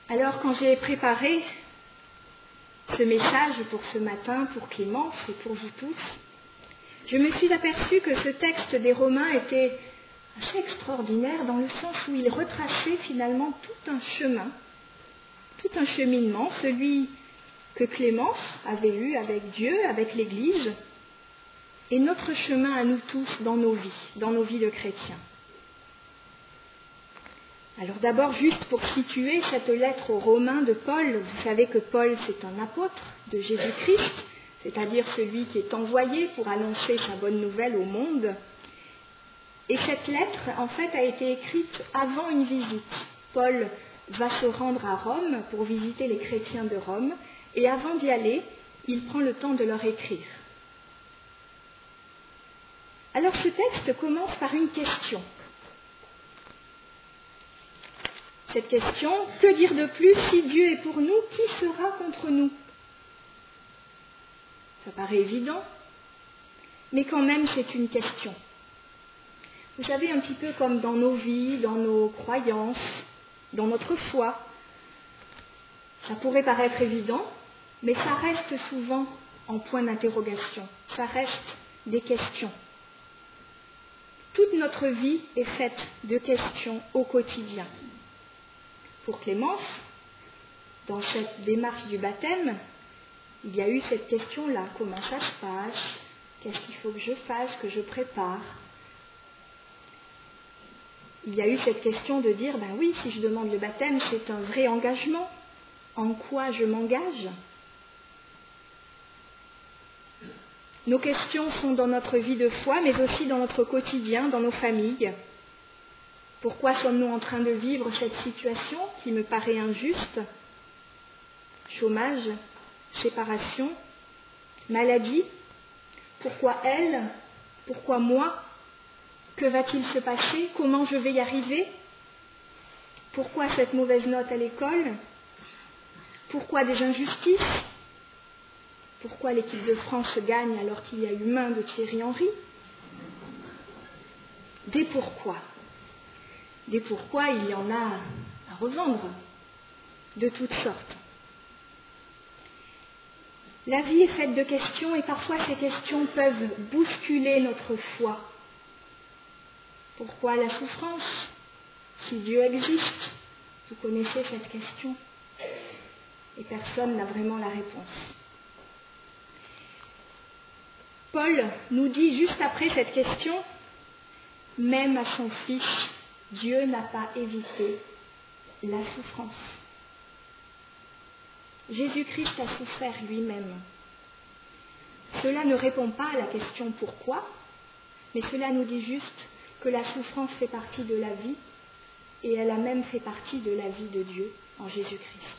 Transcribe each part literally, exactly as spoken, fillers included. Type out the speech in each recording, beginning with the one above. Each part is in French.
Alors, quand j'ai préparé ce message pour ce matin, pour Clémence et pour vous tous, je me suis aperçue que ce texte des Romains était assez extraordinaire dans le sens où il retraçait finalement tout un chemin, tout un cheminement, celui que Clémence avait eu avec Dieu, avec l'Église, et notre chemin à nous tous dans nos vies, dans nos vies de chrétiens. Alors d'abord, juste pour situer cette lettre aux Romains de Paul, vous savez que Paul, c'est un apôtre de Jésus-Christ, c'est-à-dire celui qui est envoyé pour annoncer sa bonne nouvelle au monde. Et cette lettre, en fait, a été écrite avant une visite. Paul va se rendre à Rome pour visiter les chrétiens de Rome, et avant d'y aller, il prend le temps de leur écrire. Alors ce texte commence par une question. Cette question, que dire de plus si Dieu est pour nous, qui sera contre nous? Ça paraît évident, mais quand même c'est une question. Vous savez, un petit peu comme dans nos vies, dans nos croyances, dans notre foi, ça pourrait paraître évident, mais ça reste souvent en point d'interrogation, ça reste des questions. Toute notre vie est faite de questions au quotidien. Pour Clémence, dans cette démarche du baptême, il y a eu cette question-là, comment ça se passe, qu'est-ce qu'il faut que je fasse, que je prépare. Il y a eu cette question de dire, ben oui, si je demande le baptême, c'est un vrai engagement. En quoi je m'engage? Nos questions sont dans notre vie de foi, mais aussi dans notre quotidien, dans nos familles. Pourquoi sommes-nous en train de vivre cette situation qui me paraît injuste? Chômage, séparation, maladie. Pourquoi elle? Pourquoi moi? Que va-t-il se passer? Comment je vais y arriver? Pourquoi cette mauvaise note à l'école? Pourquoi des injustices? Pourquoi l'équipe de France gagne alors qu'il y a eu main de Thierry Henry? Des pourquoi. Des pourquoi, il y en a à revendre, de toutes sortes. La vie est faite de questions et parfois ces questions peuvent bousculer notre foi. Pourquoi la souffrance? Si Dieu existe, vous connaissez cette question et personne n'a vraiment la réponse. Paul nous dit juste après cette question, même à son Fils, Dieu n'a pas évité la souffrance. Jésus-Christ a souffert lui-même. Cela ne répond pas à la question pourquoi, mais cela nous dit juste que la souffrance fait partie de la vie et elle a même fait partie de la vie de Dieu en Jésus-Christ.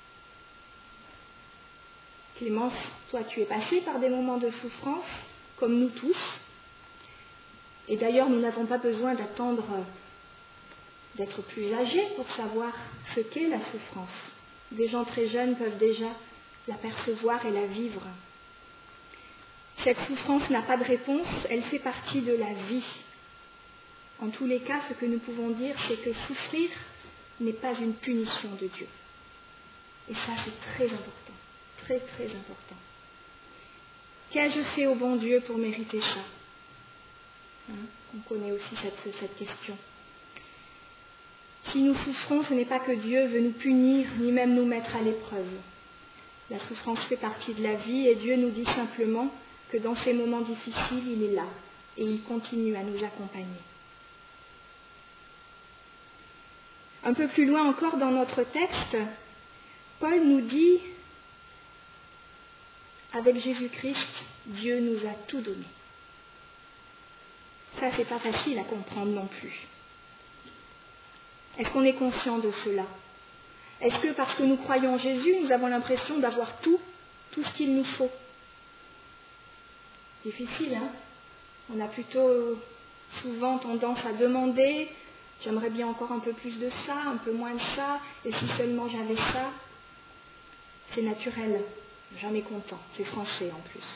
Clémence, toi tu es passée par des moments de souffrance, comme nous tous, et d'ailleurs nous n'avons pas besoin d'attendre d'être plus âgés pour savoir ce qu'est la souffrance. Des gens très jeunes peuvent déjà la percevoir et la vivre. Cette souffrance n'a pas de réponse, elle fait partie de la vie. En tous les cas, ce que nous pouvons dire, c'est que souffrir n'est pas une punition de Dieu. Et ça, c'est très important, très très important. Qu'ai-je fait au bon Dieu pour mériter ça? hein On connaît aussi cette, cette question. Si nous souffrons, ce n'est pas que Dieu veut nous punir, ni même nous mettre à l'épreuve. La souffrance fait partie de la vie et Dieu nous dit simplement que dans ces moments difficiles, il est là et il continue à nous accompagner. Un peu plus loin encore dans notre texte, Paul nous dit, avec Jésus-Christ, Dieu nous a tout donné. Ça, c'est pas facile à comprendre non plus. Est-ce qu'on est conscient de cela? Est-ce que parce que nous croyons en Jésus, nous avons l'impression d'avoir tout, tout ce qu'il nous faut? Difficile, hein? On a plutôt souvent tendance à demander, j'aimerais bien encore un peu plus de ça, un peu moins de ça, et si seulement j'avais ça. C'est naturel, jamais content, c'est français en plus.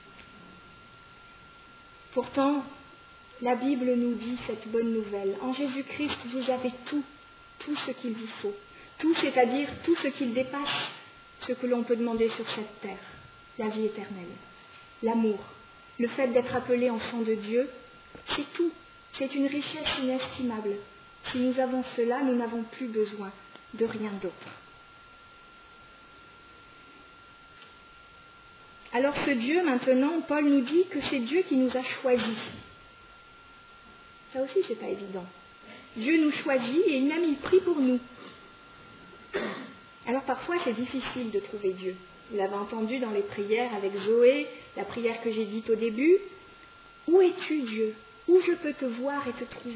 Pourtant, la Bible nous dit cette bonne nouvelle. En Jésus-Christ, vous avez tout, tout ce qu'il vous faut. Tout, c'est-à-dire tout ce qui dépasse ce que l'on peut demander sur cette terre, la vie éternelle, l'amour, le fait d'être appelé enfant de Dieu, c'est tout. C'est une richesse inestimable. Si nous avons cela, nous n'avons plus besoin de rien d'autre. Alors ce Dieu, maintenant, Paul nous dit que c'est Dieu qui nous a choisis. Ça aussi, c'est pas évident. Dieu nous choisit et il a mis le prix pour nous. Alors parfois, c'est difficile de trouver Dieu. Vous l'avez entendu dans les prières avec Zoé, la prière que j'ai dite au début. Où es-tu, Dieu ? Où je peux te voir et te trouver ?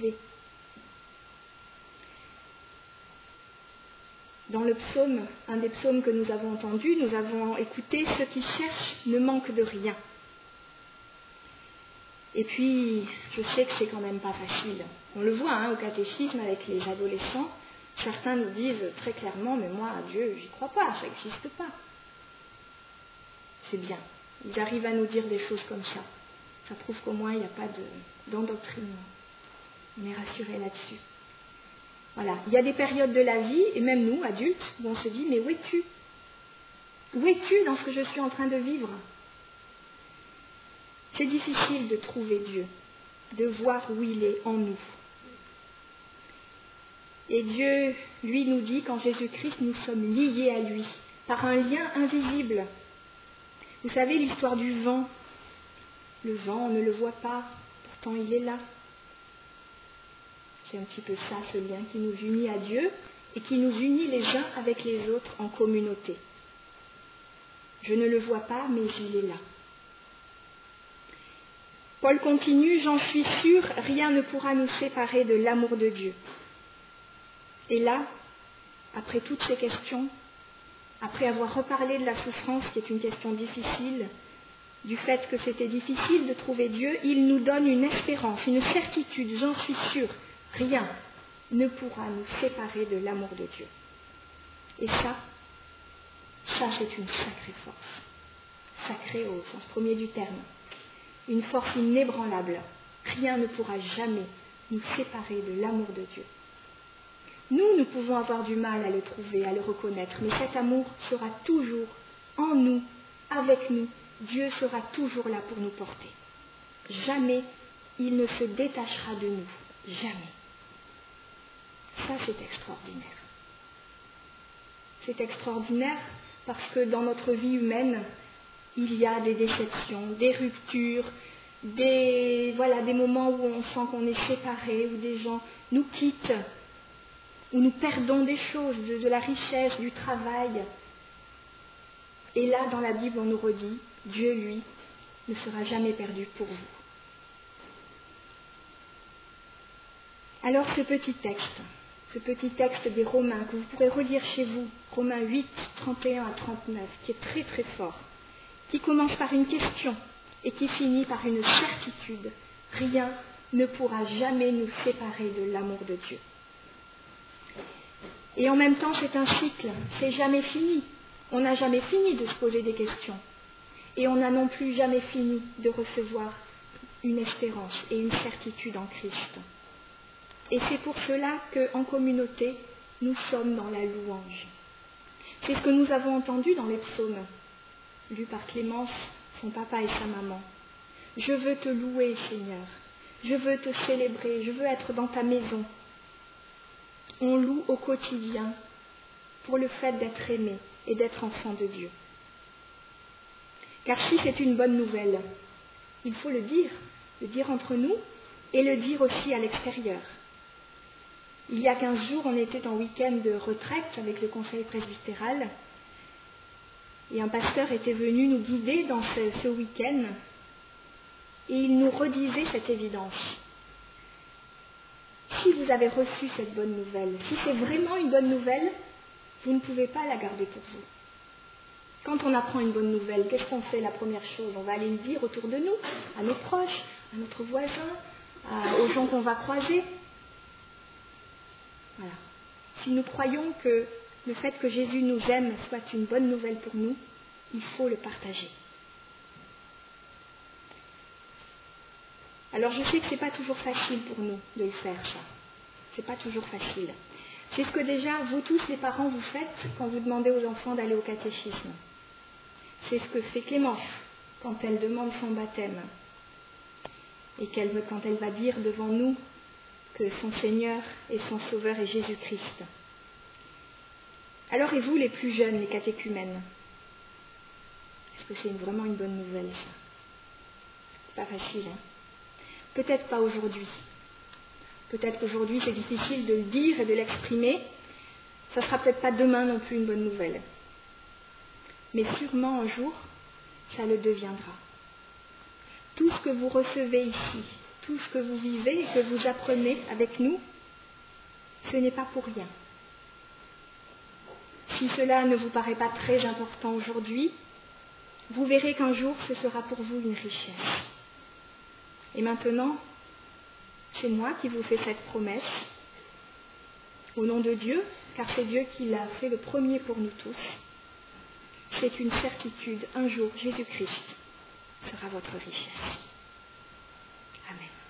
Dans le psaume, un des psaumes que nous avons entendu, nous avons écouté « Ceux qui cherchent ne manquent de rien ». Et puis, je sais que c'est quand même pas facile. On le voit hein, au catéchisme avec les adolescents. Certains nous disent très clairement « Mais moi, Dieu, j'y crois pas, ça n'existe pas ». C'est bien. Ils arrivent à nous dire des choses comme ça. Ça prouve qu'au moins, il n'y a pas de, d'endoctrinement. On est rassurés là-dessus. Voilà. Il y a des périodes de la vie, et même nous, adultes, où on se dit « Mais où es-tu ? Où es-tu dans ce que je suis en train de vivre ?» C'est difficile de trouver Dieu, de voir où il est en nous. Et Dieu, lui, nous dit qu'en Jésus-Christ, nous sommes liés à lui, par un lien invisible. Vous savez l'histoire du vent. Le vent, on ne le voit pas, pourtant il est là. C'est un petit peu ça, ce lien qui nous unit à Dieu et qui nous unit les uns avec les autres en communauté. Je ne le vois pas, mais il est là. Paul continue, j'en suis sûr, rien ne pourra nous séparer de l'amour de Dieu. Et là, après toutes ces questions, après avoir reparlé de la souffrance, qui est une question difficile, du fait que c'était difficile de trouver Dieu, il nous donne une espérance, une certitude, j'en suis sûr, rien ne pourra nous séparer de l'amour de Dieu. Et ça, ça c'est une sacrée force, sacrée au sens premier du terme, une force inébranlable. Rien ne pourra jamais nous séparer de l'amour de Dieu. Nous, nous pouvons avoir du mal à le trouver, à le reconnaître, mais cet amour sera toujours en nous, avec nous. Dieu sera toujours là pour nous porter. Jamais il ne se détachera de nous. Jamais. Ça, c'est extraordinaire. C'est extraordinaire parce que dans notre vie humaine, il y a des déceptions, des ruptures, des, voilà, des moments où on sent qu'on est séparés, où des gens nous quittent, où nous perdons des choses, de, de la richesse, du travail. Et là, dans la Bible, on nous redit, Dieu, lui, ne sera jamais perdu pour vous. Alors, ce petit texte, ce petit texte des Romains, que vous pourrez relire chez vous, Romains huit, trente et un à trente-neuf, qui est très très fort, qui commence par une question et qui finit par une certitude. Rien ne pourra jamais nous séparer de l'amour de Dieu. Et en même temps, c'est un cycle, c'est jamais fini. On n'a jamais fini de se poser des questions. Et on n'a non plus jamais fini de recevoir une espérance et une certitude en Christ. Et c'est pour cela qu'en communauté, nous sommes dans la louange. C'est ce que nous avons entendu dans les psaumes, lus par Clémence, son papa et sa maman. Je veux te louer, Seigneur. Je veux te célébrer. Je veux être dans ta maison. On loue au quotidien pour le fait d'être aimé et d'être enfant de Dieu. Car si c'est une bonne nouvelle, il faut le dire, le dire entre nous et le dire aussi à l'extérieur. Il y a quinze jours, on était en week-end de retraite avec le conseil presbytéral et un pasteur était venu nous guider dans ce, ce week-end et il nous redisait cette évidence. Si vous avez reçu cette bonne nouvelle, si c'est vraiment une bonne nouvelle, vous ne pouvez pas la garder pour vous. Quand on apprend une bonne nouvelle, qu'est-ce qu'on fait la première chose? On va aller le dire autour de nous, à nos proches, à notre voisin, à, aux gens qu'on va croiser. Voilà. Si nous croyons que le fait que Jésus nous aime soit une bonne nouvelle pour nous, il faut le partager. Alors je sais que ce n'est pas toujours facile pour nous de le faire, ça. Ce n'est pas toujours facile. C'est ce que déjà, vous tous les parents, vous faites quand vous demandez aux enfants d'aller au catéchisme. C'est ce que fait Clémence quand elle demande son baptême et qu'elle, quand elle va dire devant nous que son Seigneur et son Sauveur est Jésus-Christ. Alors, et vous, les plus jeunes, les catéchumènes, est-ce que c'est vraiment une bonne nouvelle, ça? C'est pas facile, hein? Peut-être pas aujourd'hui. Peut-être qu'aujourd'hui, c'est difficile de le dire et de l'exprimer. Ça ne sera peut-être pas demain non plus une bonne nouvelle. Mais sûrement un jour, ça le deviendra. Tout ce que vous recevez ici, tout ce que vous vivez et que vous apprenez avec nous, ce n'est pas pour rien. Si cela ne vous paraît pas très important aujourd'hui, vous verrez qu'un jour, ce sera pour vous une richesse. Et maintenant, c'est moi qui vous fais cette promesse, au nom de Dieu, car c'est Dieu qui l'a fait le premier pour nous tous. C'est une certitude, un jour, Jésus-Christ sera votre richesse. Amen.